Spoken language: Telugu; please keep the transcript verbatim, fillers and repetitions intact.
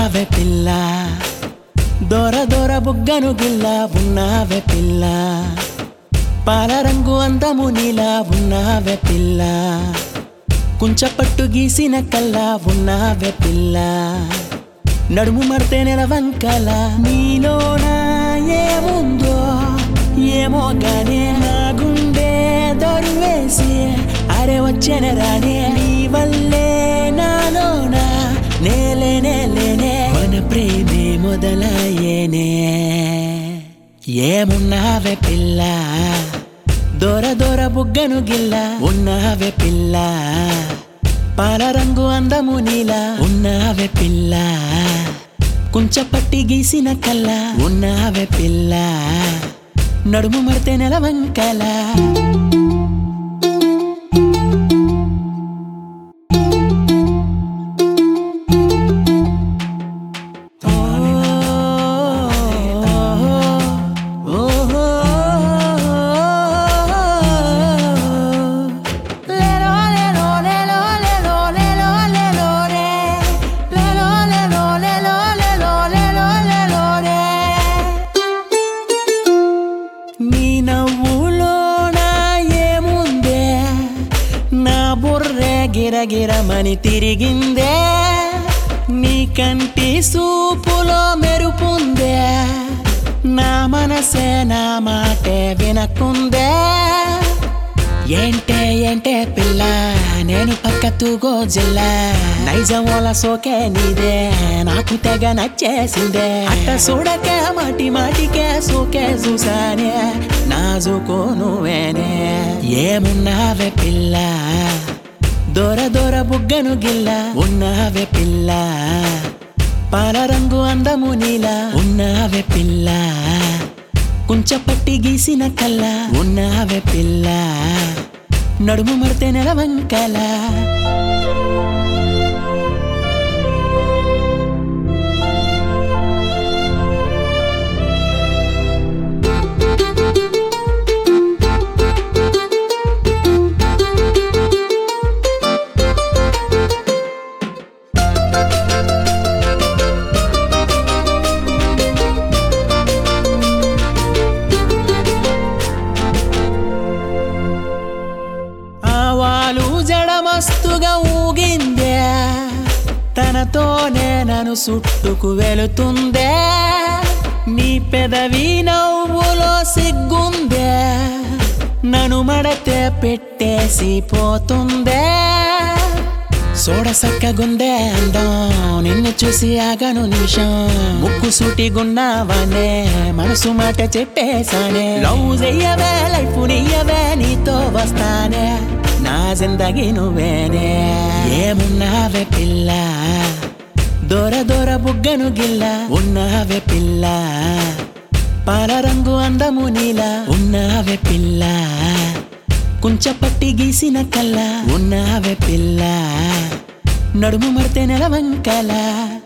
ఉన్నావే పిల్ల దొర దొర బుగ్గను గిల్ల ఉన్నావే పిల్ల పాల రంగు అందము నీలా ఉన్నావే పిల్ల కుంచపట్టు గీసిన కల్లా ఉన్నావే పిల్ల నడుము మడితే నెల వంకల నీలోనా ఏముందో ఏమో గానే నా గుండె దొరివేసి అరే వచ్చేనే రానే నీ వల్లే నాలోనా నేలే నేలేనే మన ప్రేమే మొదలయ్యేనే ఏమున్నావే పిల్ల దొర దొర బుగ్గను గిల్ల ఉన్నావే పిల్ల పాల రంగు అందము నీలా ఉన్నావే పిల్ల కుంచపట్టి గీసిన కల్లా ఉన్నావే పిల్ల నడుము మడితే నెల వంకల గిరగిరమని తిరిగిందే నీ కంటి సూపులో మెరుపుందే నా మనసే నా మాటే వినకుందే ఏంటే ఏంటే పిల్ల నేను పక్క తూగో జిల్లా నైజమోల సోకే నీదే నాకు తెగ నచ్చేసిందే అట్ట చూడకే మాటి మాటికే సోకే చూసానే నాజుకో నువ్వేనే ఏమున్నావే పిల్ల దొర దొర బుగ్గను గిల్ల ఉన్నావే పిల్ల పాల రంగు అందము నీలా ఉన్నావే పిల్ల కుంచపట్టి గీసిన కల్లా ఉన్నావే పిల్ల నడుము మడితే నెల వంకల జడమస్తుగా ఊగిందే తనతోనే నన్ను చుట్టుకు వెళుతుందే నీ పెదవి నవ్వులో సిగ్గుందే నన్ను మడతే పెట్టేసి పోతుందే సోడసక్కగుందే అందం నిన్ను చూసి ఆగను నిమిషం ముక్కు సూటిగున్నావానే మనసు మాట చెప్పేసానే లవ్ చెయ్యవే లైఫ్ నియ్యవే నీతో వస్తానే నా జిందగీ నువ్వేనే ఏమున్నావే పిల్ల దొర దొర బుగ్గను గిల్ల ఉన్నావే పిల్ల పాల రంగు అందము నీలా ఉన్నావే పిల్ల కుంచపట్టి గీసిన కల్లా ఉన్నావే పిల్ల నడుము మడితే నెల వంకల